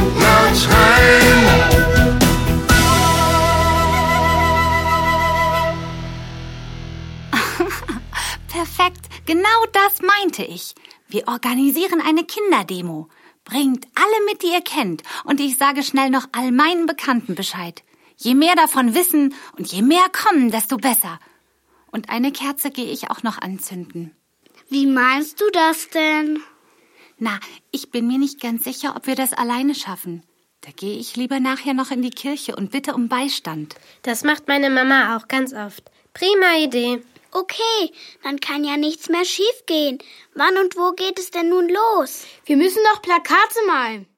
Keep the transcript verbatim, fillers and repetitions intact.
laut schreien. Perfekt, genau das meinte ich. Wir organisieren eine Kinderdemo. Bringt alle mit, die ihr kennt. Und ich sage schnell noch all meinen Bekannten Bescheid. Je mehr davon wissen und je mehr kommen, desto besser. Und eine Kerze gehe ich auch noch anzünden. Wie meinst du das denn? Na, ich bin mir nicht ganz sicher, ob wir das alleine schaffen. Da gehe ich lieber nachher noch in die Kirche und bitte um Beistand. Das macht meine Mama auch ganz oft. Prima Idee. Okay, dann kann ja nichts mehr schiefgehen. Wann und wo geht es denn nun los? Wir müssen noch Plakate malen.